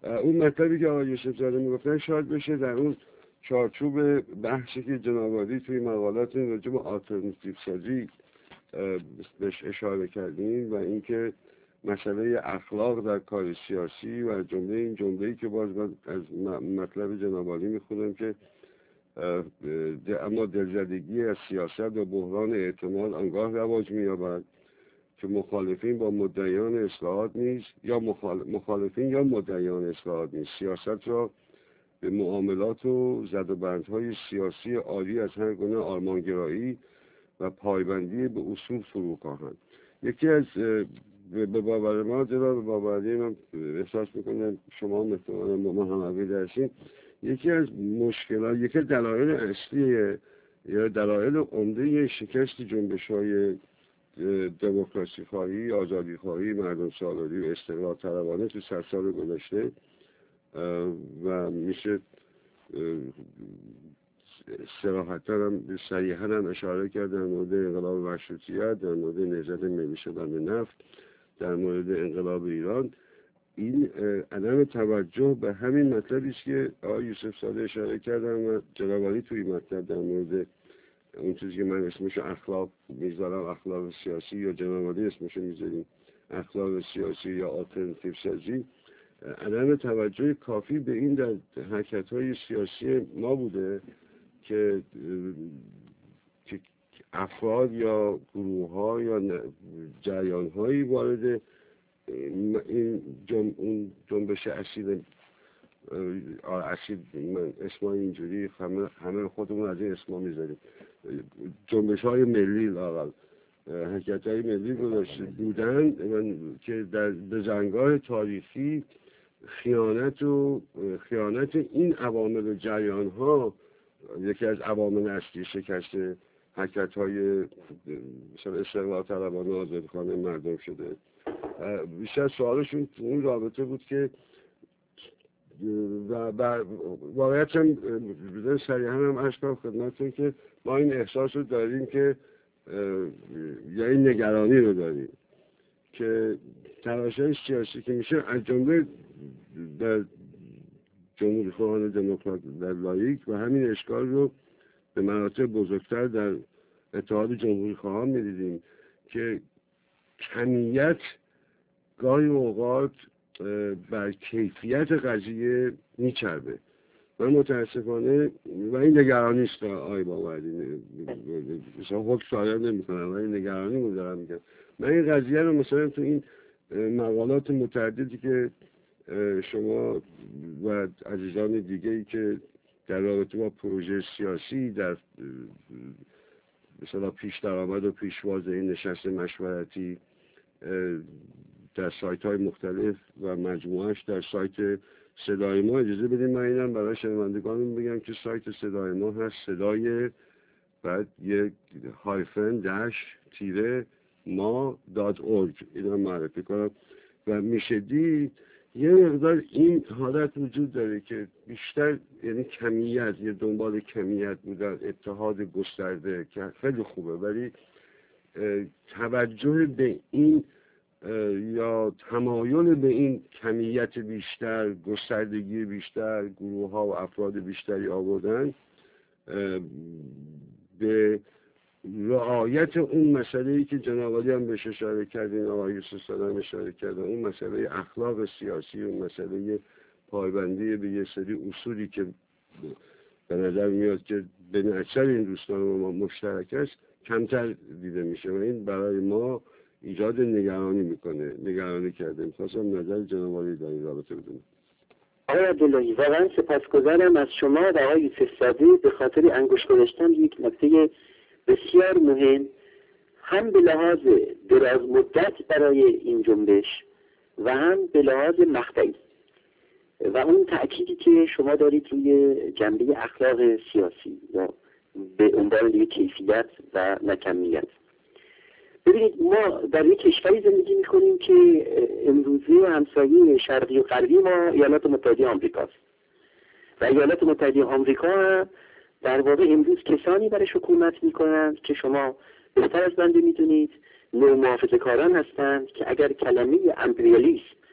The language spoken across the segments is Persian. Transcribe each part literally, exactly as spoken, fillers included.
اون مطلبی که آقای یوسف زاده میگفتن شاید بشه در اون چارچوب بحثی که جناب عالی توی مقالات راجع به آلترناتیو سازی بهش اشاره کردیم و اینکه مسئله اخلاق در کار سیاسی و جمله این جمله‌ای که باز از مطلب جناب عالی میخونم که اما دلزدگی از سیاست و بحران اعتماد آنگاه رواج می‌یابد که مخالفین با مدعیان اصلاحات نیست یا مخالفین یا مدعیان اصلاحات نیست سیاست را به معاملات و زدوبندهای سیاسی عالی از هر گونه آرمانگرایی و پایبندی به اصول فرو خواهند. یکی از به باور ما جناب باوری من احساس میکنم شما مثلا ما هم عقیده هستیم یکی از مشکلات یکی دلایل اصلی یا دلایل عمده شکست جنبش‌های دموکراسی خواهی، آزادی خواهی، مردم سالاری و استقلال طلبانه تو صد سال گذشته و میشه صراحتاً هم صریحاً هم اشاره کرد در مورد انقلاب مشروطیت، در مورد نهضت ملی شدن به نفت، در مورد انقلاب ایران، این عدم توجه به همین مطلبی است که آقای یوسف زاده اشاره کردن و جناب عالی توی مطلب در مورد اون چیزی که من اسمش اخلاق میذارم اخلاق سیاسی یا جناب عالی اسمش میذاریم اخلاق سیاسی یا آلترناتیو سازی، عدم توجه کافی به این در حرکت‌های سیاسی ما بوده که که افراد یا گروه‌ها یا جریان‌هایی وارد این جنب اون جنبش اصیل اصیل من اسمای اینجوری همه همه خودمون از این اسما میذاریم جنبش‌های ملی لااقل حرکت‌های ملی گذاشته بودن که در بزنگاه تاریخی خیانت و خیانت این عوامل و جریان‌ها یکی از عوامل اصلی شکست حرکت‌های مثلا استقلال طلبانه آزادیخوانه مردم شده. بیشتر سوالشون تو اون رابطه بود که و واقعیت هم بدون صریحا هم عرض کنم خدمتتون که ما این احساس رو داریم که یا این نگرانی رو داریم که تلاش‌های سیاسی که میشه از جمله در جمهوری خواهان دموکرات در لاییک و همین اشکال رو به مراتب بزرگتر در اتحاد جمهوری خواهان می‌دیدیم که کمیت گاهی اوقات بر کیفیت قضیه میچربه. من متاسفانه و این نگرانی است آقای باوری مثلا حکم صادر نمی‌کنم ولی نگرانی رو دارم میگم. من این قضیه رو مثلا تو این مقالات متعددی که شما و عزیزان دیگه‌ای که در رابطه با پروژه سیاسی در مثلا پیش درآمد و پیشواز این نشست مشورتی در سایت های مختلف و مجموعش در سایت صدای ما اجازه بدیم من اینم برای شنوندگانم بگم که سایت صدای ما هست صدای بعد یک هایفن داش تیره ما دات اورگ اینم معرفی کنم و میشه دید یه مقدار این حالت وجود داره که بیشتر یعنی کمیت یه دنبال کمیت بودن اتحاد گسترده که خیلی خوبه ولی توجه به این یا تمایل به این کمیت بیشتر گستردگی بیشتر گروه ها و افراد بیشتری آوردن به رعایت اون مسئله‌ای که جناب عالی هم بهش اشاره کردین آقای یوسف زاده هم اشاره کردن اون مسئله اخلاق سیاسی اون مسئله پایبندی به یه سری اصولی که به نظر میاد که بین اکثر این دوستان ما مشترک است کمتر دیده میشه و این برای ما ایجاد نگرانی میکنه نگرانی کرده. میخواستم نظر جناب عالی در این رابطه بدونم. آقای عبداللهی واقعا سپاسگزارم از شما و آقای یوسف زاده به خاطر انگوش گذاشتن یک نکته بسیار مهم هم به لحاظ دراز مدت برای این جنبش و هم به لحاظ مقطعی و اون تأکیدی که شما دارید روی جنبه اخلاق سیاسی یا به عنوان دیگه کیفیت و نه کمیت. ببینید ما در یک کشوری زندگی می‌کنیم که امروزه همسایه شرقی و غربی ما ایالات متحده آمریکاست و ایالات متحده آمریکا در واقع امروز کسانی برای حکومت می‌کنند که شما بهتر از بنده می‌دونید نومحافظه‌کاران هستند که اگر کلمه امپریالیسم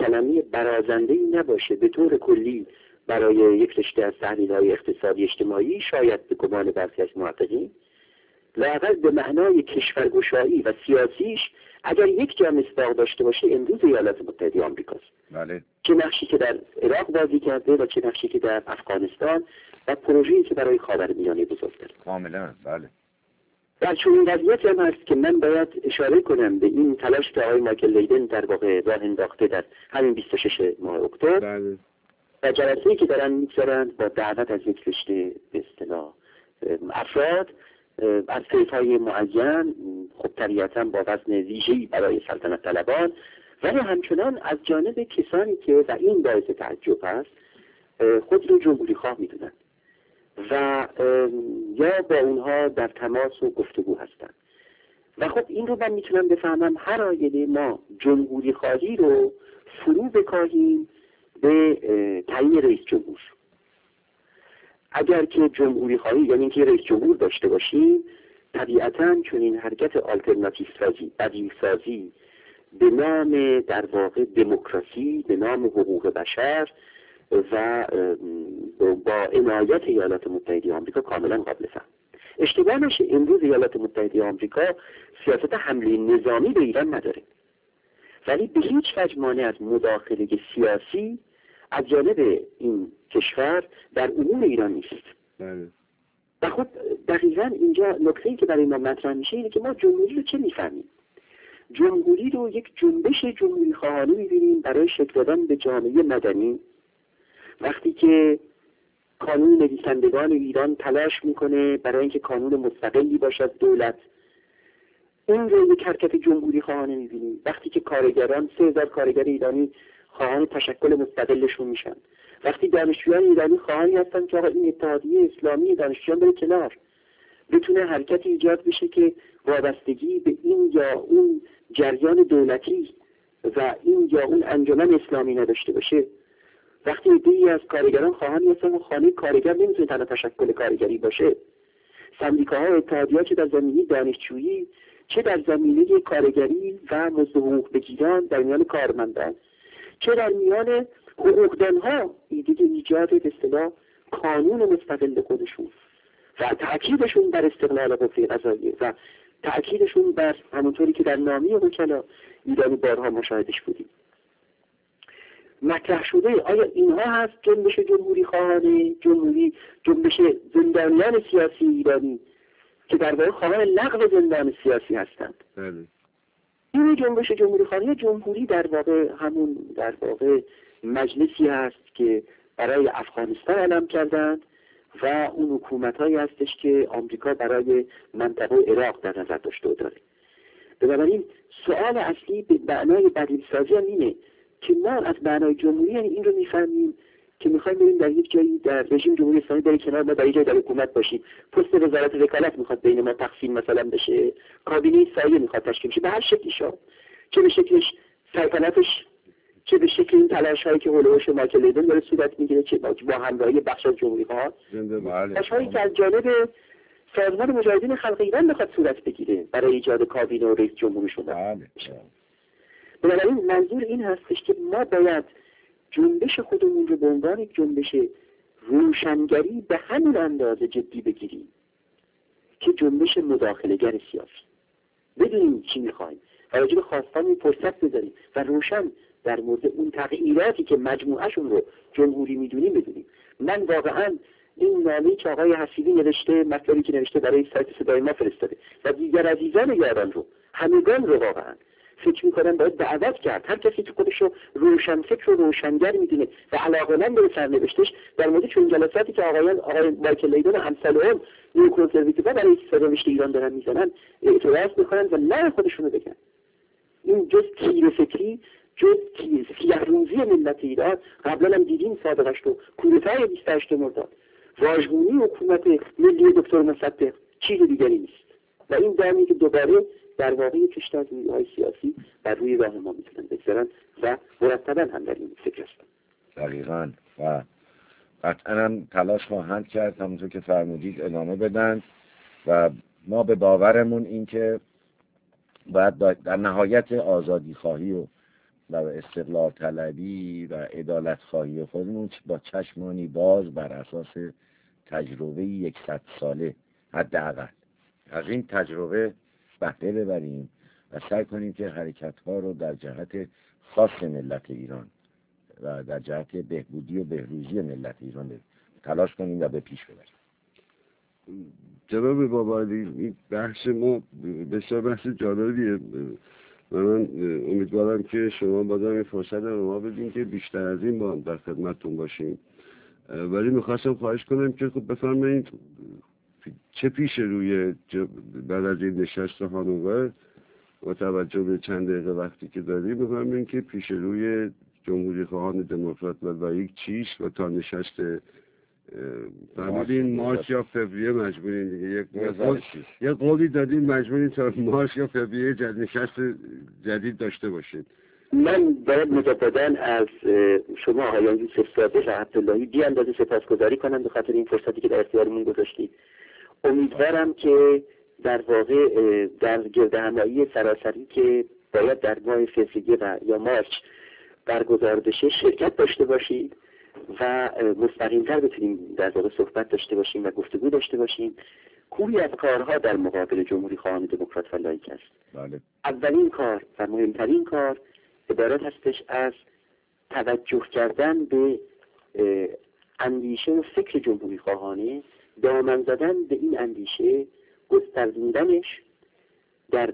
کلمه برازنده‌ای نباشه به طور کلی برای یک رشته از تحلیل‌های اقتصادی اجتماعی، شاید به گمان برخی از محققین، لااقل به معنای کشورگشایی و سیاسیش اگر یک جا مصداق داشته باشه امروز ایالات متحده آمریکاست. بله. چه نقشی که در عراق بازی کرده و چه نقشی که در افغانستان و پروژه‌ای که برای خاورمیانه بزرگ داره. کاملا بله. در چنین وضعیتی هم هست که من باید اشاره کنم به این تلاش که آقای مایکل لیدن در واقع راه انداخته در همین بیست و شش ماه اکتبر. بله. و جلسه‌ای که دارن می‌گذارن با دعوت از یک رشته به اصطلاح افراد از طیف‌های معین، خب طبیعتاً با وزن ویژه‌ای برای سلطنت طلبان، ولی همچنان از جانب کسانی که و این باعث تعجب است خود رو جمهوری خواه می‌دونن و یا با اونها در تماس و گفتگو هستند. و خب این رو من میتونم بفهمم هر آینه ما جمهوری خواهی رو فرو بکاهیم به تعیین رئیس جمهور. اگر که جمهوری خواهی یعنی اینکه رئیس جمهور داشته باشیم، طبیعتاً چون این حرکت آلترناتیو سازی، بدیل سازی به نام در واقع دموکراسی، به نام حقوق بشر و با عنایت ایالات متحده آمریکا کاملا قابل فهم. اشتباه نشه، امروز ایالات متحده آمریکا سیاست حمله نظامی به ایران نداره، ولی به هیچ وجه مانع از مداخله سیاسی از جانب این کشور در امور ایران نیست. بله. و خب دقیقاً اینجا نکته‌ای که برای ما مطرح میشه اینه که ما جمهوری رو چه میفهمیم؟ جمهوری رو یک جنبش جمهوری خواهانه میبینیم برای شکل دادن به جامعه مدنی. وقتی که کانون نویسندگان ایران تلاش میکنه برای اینکه کانون مستقلی باشد دولت، این رو یک حرکت جمهوری خواهانه میبینیم. وقتی که کارگران، سه هزار کارگر ایرانی خواهان تشکل مستقلشون میشن، وقتی دانشجویان ایرانی خواهانی هستن که آقا این اتحادیه اسلامی دانشجویان بره کنار، بتونه حرکت ایجاد بشه که وابستگی به این یا اون جریان دولتی و این یا اون انجمن اسلامی نداشته باشه، وقتی عده‌ای از کارگران خواهانی هستن و خانه کارگر نمیتونه تنها تشکل کارگری باشه، سندیکاها و اتحادیه‌ها چه در زمینه دانشجویی چه در زمینه کارگری و مزد حقوق بگیران در میان کارمندان، چه در میان حقوقدانها ایده ایجاد به اصطلاح کانون مستقل خودشون و تأکیدشون بر استقلال قوه قضاییه و تأکیدشون بر همونطوری که در نامه وکلا ایرانی بارها مشاهدش بودیم مطرح شده. آیا اینها هست جنبش جمهوری خواهانه، جمهوری جنبش زندانیان سیاسی ایرانی که در واقع خواهان لغو زندان سیاسی هستند؟ بله. این جنبش جمهوری خواهی جمهوری در واقع همون در واقع مجلسی هست که برای افغانستان اعلام کردند و اون حکومت‌هایی هستش که آمریکا برای منطقه عراق در نظر داشته و داره. بنابراین سوال اصلی به معنای بدیل‌سازی هم اینه که ما از معنای جمهوری یعنی این رو می‌فهمیم که می‌خوایم بریم در یک جایی در رژیم جمهوری اسلامی برای کنار ما در یک جایی در حکومت باشیم، پست وزارت وکالت می‌خواد بین ما تقسیم مثلا بشه، کابینه سایه می‌خواد تشکیل بشه، به هر شکلی شد، چه به شکلش سلطنتش، چه به شکل این تلاش‌هایی که هولوش مایکل لیدن داره صورت می‌گیره، چه با همراهی بخش از جمهوری‌خواه، تلاش‌هایی که از جانب سازمان مجاهدین خلق ایران می‌خواد صورت بگیره برای ایجاد کابینه و رئیس جمهوری شدن. بنابراین منظور این هستش که ما باید جنبش خودمون رو به عنوان یک جنبش روشنگری به همین اندازه جدی بگیریم که جنبش مداخله‌گر سیاسی، بدونیم چی می‌خوایم و راجع به خواستامون فرصت بذاریم و روشن در مورد اون تغییراتی که مجموعهشون رو جمهوری میدونیم بدونیم. من واقعاً این نامه‌ای که آقای حسیبی نوشته، مطلبی که نوشته برای سایت صدای ما فرستاده و دیگر عزیزان یاران رو، همگان رو واقعاً فکر می‌کنم باید دعوت کرد. هر کسی که خودش رو روشنفکر و روشنگر می‌دونه و علاقه‌مند به سرنوشتش در مورد چون جلساتی که آقایان آقای مایکل لیدن و امثال نیو کنسرواتیوها برای سرنوشت ایران دارن می‌زنن اعتراض می‌کنن و نه خودشونو بگن. این جز تیر فکری، جز سیاه‌روزی ملت ایران، قبلا هم دیدیم سابقش رو، کودتای بیست و هشتم مرداد، واژگونی حکومت ملی دکتر مصدق، چیز دیگری نیست. و این دمی که دوباره در واقع کشت از نیروهای سیاسی بر روی راه ما میتونن بگذارن و مرتبا هم در این فکر هستن. دقیقاً و قطعاً هم تلاش خواهند کرد همونطور که فرمودید ادامه بدن و ما به باورمون این که باید در نهایت آزادی خواهی و و استقلال طلبی و عدالت خواهی خودمون با چشمانی باز بر اساس تجربه یکصد ساله حداقل از این تجربه بهره ببریم و سعی کنیم که حرکت‌ها رو در جهت خاص ملت ایران و در جهت بهبودی و بهروزی ملت ایران تلاش کنیم و به پیش ببریم. جناب باباعلی، این بحث ما بسیار بحث جالبیه و من امیدوارم که شما بازم این فرصت رو ما بدین که بیشتر از این با در خدمتتون باشیم، ولی میخواستم خواهش کنم که خب بفرمایید چه پیش روی بعد از این نشست هانوور با توجه به چند دقیقه وقتی که داریم بفرمایید که پیش روی جمهوری خواهان دموکرات و لایک چیست و تا نشست فهمیدین مارس یا فوریه مجبورین دیگه یک قول یک قولی دادین مجبورین تا مارس یا فوریه جد نشست جدید داشته باشید. من باید مجدداً از شما آقایان یوسف صادق و عبداللهی بی اندازه سپاسگزاری کنم به خاطر این فرصتی که در اختیارمون گذاشتید. امیدوارم که در واقع در گردهمایی سراسری که باید در ماه فوریه و یا مارس برگزار بشه شرکت داشته باشید و مستقیم‌تر بتونیم در واقع صحبت داشته باشیم و گفتگو داشته باشیم. کوری از کارها در مقابل جمهوری خواهان دموکرات و لایک است. بله. اولین کار و مهمترین کار عبارت هستش از توجه کردن به اندیشه و فکر جمهوری خواهانه، دامن زدن به این اندیشه، گستردوندنش در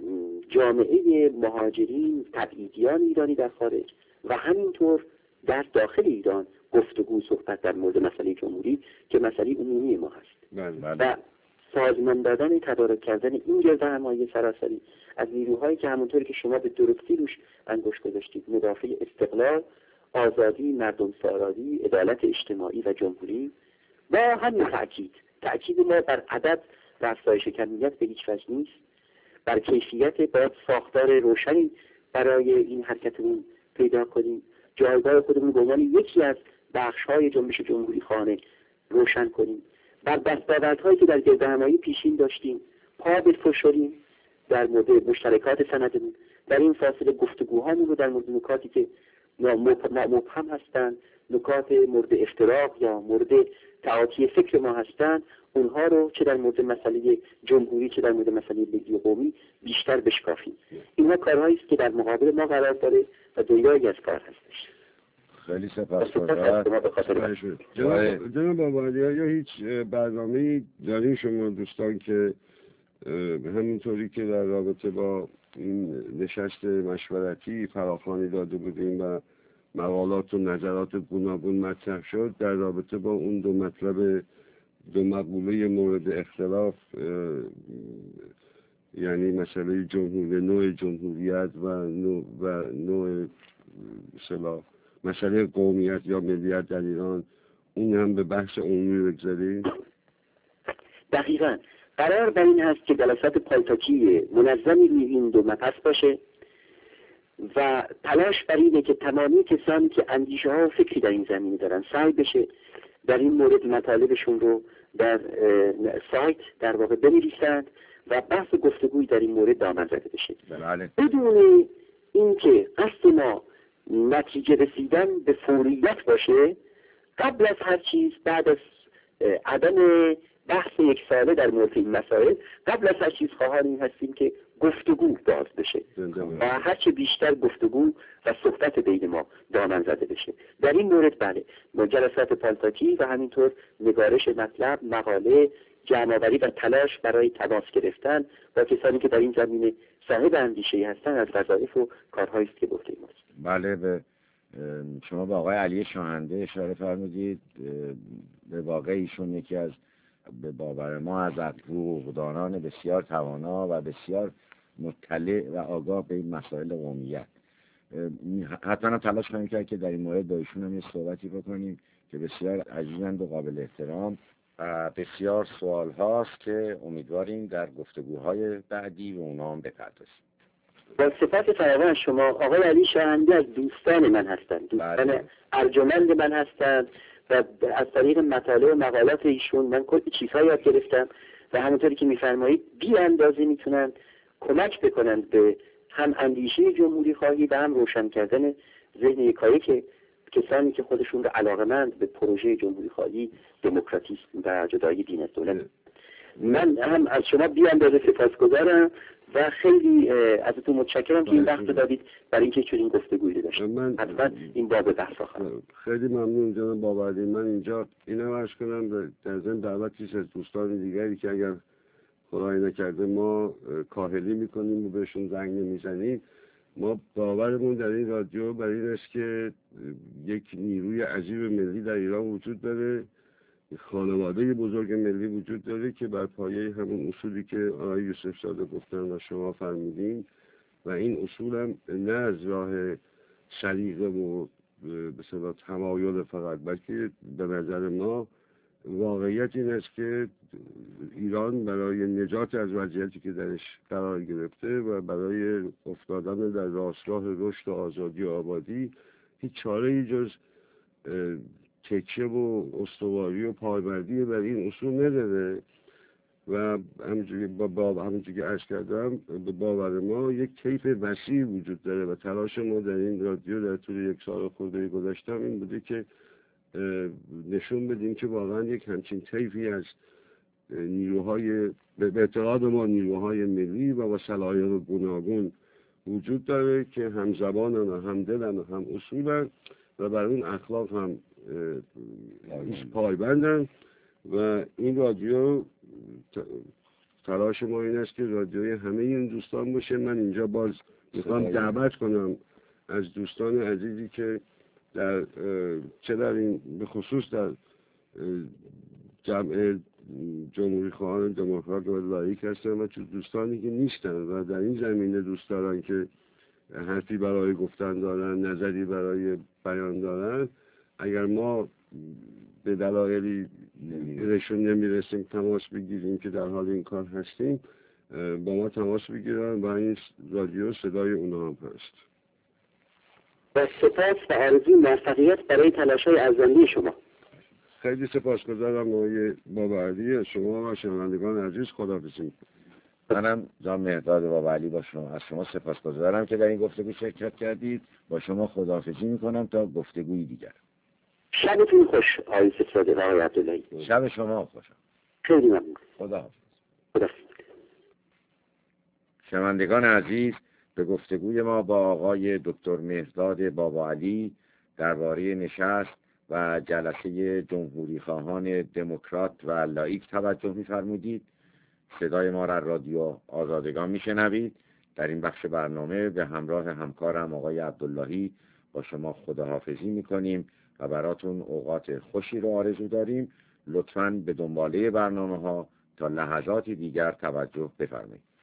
جامعه مهاجرین تبعیدیان ایرانی در خارج و همینطور در داخل ایران گفتگو صحبت در مورد مسئله جمهوری که مسئله عمومی ما هست. بله. و سازمان دادن تدارک کردن این گردهمایی سراسری از نیروهایی که همونطوری که شما به درستی روش انگشت گذاشتید، مدافع استقلال، آزادی، مردم سالاری، عدالت اجتماعی و جمهوری، با همین تأکید تأکید ما بر عدد و افزایش کمیت به هیچ وجه نیست، بر کیفیت باید ساختار روشنی برای این حرکتمون پیدا کنیم، جایگاه خودمون به عنوان یکی از بخش‌های جنبش جمهوری خواهانه روشن کنیم، بر دستاوردهایی که در گردهمایی پیشین داشتیم پا بفشاریم در مورد مشترکات سندمون، در این فاصله گفتگوهامون رو در مورد نکاتی که مبهم هستند، نکات مورد افتراق یا مورد تعاطی فکر ما هستند، اونها رو چه در مورد مسئله جمهوری چه در مورد مسئله ملی قومی بیشتر بشکافیم. اینها کارهایی است که در مقابل ما قرار داره و دنیایی از کار هستش. خیلی سپاسگزارم. جناب باباعلی، یا هیچ برنامه‌ای دارین شما دوستان که همینطوری که در رابطه با این نشست مشورتی فراخوانی داده بودیم و مقالات و نظرات گوناگون مطرح شد در رابطه با اون دو مطلب دو مقوله مورد اختلاف، یعنی مسئله جمهوری، نوع جمهوریت و نوع و نوع اصطلاح مسئله قومیت یا ملیت در ایران، اون هم به بحث عمومی بگذاریم؟ دقیقاً قرار بر این هست که جلسات پایتاکی منظمی روی این دو مبحث باشه و تلاش بر اینه که تمامی کسانی که اندیشه ها و فکری در این زمینه دارن سعی بشه در این مورد مطالبشون رو در سایت در واقع بنویسند و بحث گفتگوی در این مورد دامن زده بشه. بله. بدون اینکه قصد ما نتیجه رسیدن به فوریت باشه، قبل از هر چیز، بعد از عدم بحث یک ساله در مورد این مسائل، قبل از هر چیز خواهان این هستیم که گفتگو باز بشه و هرچه بیشتر گفتگو و صحبت بین ما دامن زده بشه. در این مورد بله، جلسات پالتاکی و همینطور نگارش مطلب، مقاله، جمع‌آوری و تلاش برای تماس گرفتن با کسانی که در این زمینه صاحب اندیشه‌ای هستن از وظایف و کارهایی است که گفته ماست. بله. به شما به آقای علی شاهنده اشاره فرمودید. به واقع ایشون یکی از به باور ما از حقوقدانان بسیار توانا و بسیار مطلع و آگاه به این مسائل قومیت. حتما تلاش کنیم کرد که در این مورد با ایشون هم یه صحبتی بکنیم که بسیار عزیزند و قابل احترام و بسیار سوال هاست که امیدواریم در گفتگوهای بعدی و اونا هم بپردازیم. با سپاس فراوان شما. آقای علی شاهنده از دوستان من هستند، دوستان ارجمند من هستند و از طریق مطالعه و مقالات ایشون من کلی چیزها یاد گرفتم و همونطوری که میفرمایید بی اندازه میتونن کمک بکنند به هم اندیشه جمهوری خواهی و هم روشن کردن ذهن یکایی که کسانی که خودشون رو علاقمند به پروژه جمهوری خواهی، دموکراتیسم و جدایی دین از دولت. من هم از شما بی اندازه سپاسگزارم و خیلی ازتون متشکرم که این وقت دادید برای اینکه چنین گفتگویی رو داشتیم. من حتما این باب بحث خواهم. خیلی ممنون جناب باوعلی. من اینجا اینو عرض کنم در ضمن دعوتی از دوستان دیگری که اگر خدای نکرده ما کاهلی میکنیم و بهشون زنگ نمیزنیم، ما باورمون در این رادیو بر این است که یک نیروی عجیب ملی در ایران وجود داره، خانواده بزرگ ملی وجود داره که بر پایه همون اصولی که آقای یوسف زاده گفتن و شما فرمودین و این اصول هم نه از راه سلیقه و به اصطلاح تمایل فقط، بلکه به نظر ما واقعیت این است که ایران برای نجات از وضعیتی که درش قرار گرفته و برای افتادن در راستراه رشد و آزادی و آبادی هیچ چاره‌ای جز تکیه و استواری و پایبردی بر این اصول نداره و همونجوری با, با همونجوری که عرض کردم به باور ما یک کیف وسیع وجود داره و تلاش ما در این رادیو در طول یک سال خورده گذشتم این بوده که نشون بدیم که واقعا یک همچین طیفی از نیروهای به اعتقاد ما نیروهای ملی و با صلاحیت گوناگون وجود داره که هم زبانن و هم دلن و هم اصولن و بر اون اخلاق هم پایبندن و این رادیو تلاش ما این است که رادیوی همه این دوستان باشه. من اینجا باز میخوام دعوت کنم از دوستان عزیزی که در چه در این به خصوص در جمع جمهوری خواهان دموکرات و لاییک هستن و چون دوستانی که نیستن و در این زمینه دوست دارن که حرفی برای گفتن دارن، نظری برای بیان دارن، اگر ما به دلایلی بهشون نمیرسیم تماس بگیریم که در حال این کار هستیم، با ما تماس بگیرن و این رادیو صدای اونا هم هست. با سپاس و آرزوی موفقیت برای تلاش‌های ارزنده شما. خیلی سپاسگزارم آقای باوعلی. از شما و شنوندگان عزیز خداحافظی می‌کنم. منم جان مهرداد باوعلی با شما از شما سپاسگزارم که در این گفتگو شرکت کردید. با شما خداحافظی می‌کنم تا گفتگوی دیگر. شبتون خوش آقای سفزاده و آقای عبداللهی. شب شما خوش. خیلی ممنون. خداحافظ. خداحافظ. شنوندگان عزیز، به گفتگوی ما با آقای دکتر مهرداد باوعلی درباره نشست و جلسه جمهوری خواهان دموکرات و لاییک توجه می‌فرمودید. صدای ما را رادیو آزادگان میشنوید. در این بخش برنامه به همراه همکارم آقای عبداللهی با شما خداحافظی میکنیم و براتون اوقات خوشی رو آرزو داریم. لطفاً به دنباله برنامه ها تا لحظاتی دیگر توجه بفرمایید.